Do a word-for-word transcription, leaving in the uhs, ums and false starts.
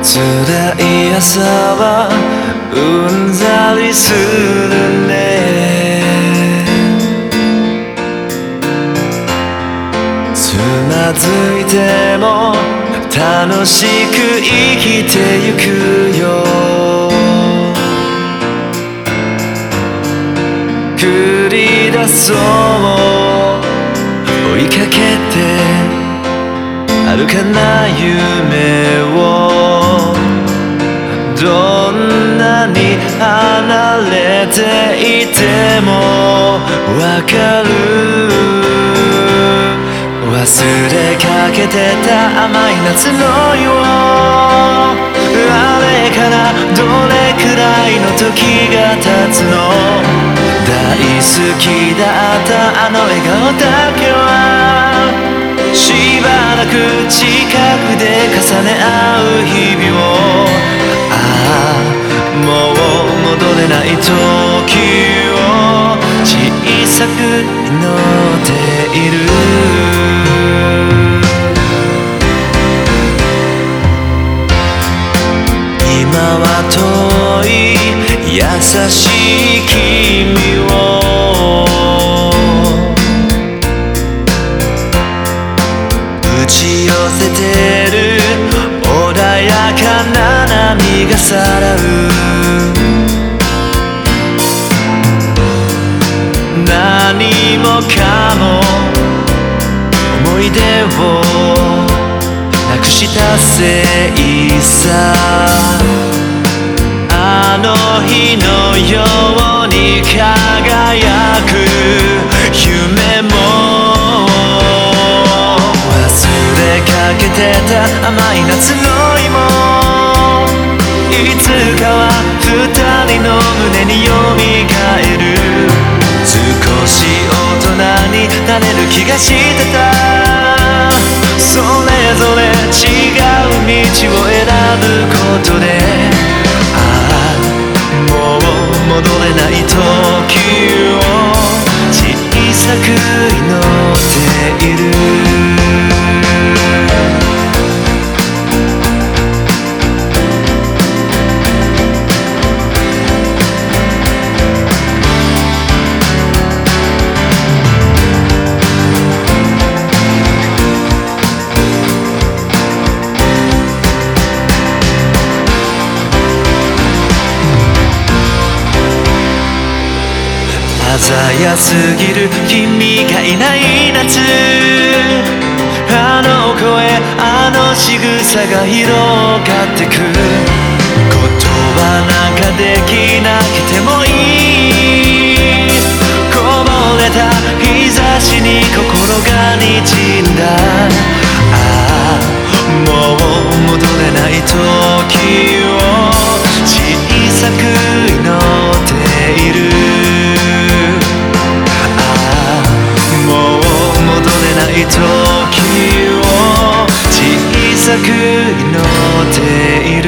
辛い朝はうんざりするね。つまずいても楽しく生きてゆくよ。繰り出そう追いかけて遥かな夢を、どんなに離れていてもわかる。忘れかけてた甘い夏の夜、あれからどれくらいの時が経つの。大好きだったあの笑顔だけはしばらく近くで重ね合う日々を、ああもう戻れない時を小さく祈っている。今は遠い優しい君を打ち寄せてる穏やかな波がさらう。何もかも思い出をなくしたせいさ。あの日のように輝く夢も、忘れかけてた甘い夏の日もいつかは二人の胸に蘇る。少し大人になれる気がしてた。それぞれ違う道を選ぶことで、もう戻れない時を小さく祈っている。鮮やすぎる君がいない夏、あの声あの仕草が広がってく。言葉なんかできなくてもいい、こぼれた日差しに心が滲んだ。ああもう戻れない時を小さく祈っている。時を小さく祈っている。